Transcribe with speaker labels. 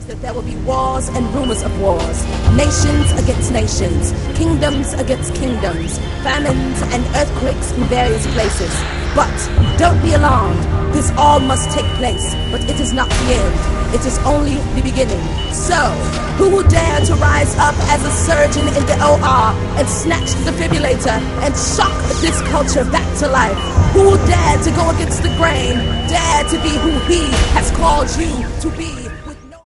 Speaker 1: that there will be wars and rumors of wars, nations against nations, kingdoms against kingdoms, famines and earthquakes in various places. But don't be alarmed, this all must take place, but it is not the end, it is only the beginning. So, who will dare to rise up as a surgeon in the OR and snatch the defibrillator and shock this culture back to life? Who will dare to go against the grain, dare to be who he has called you to be?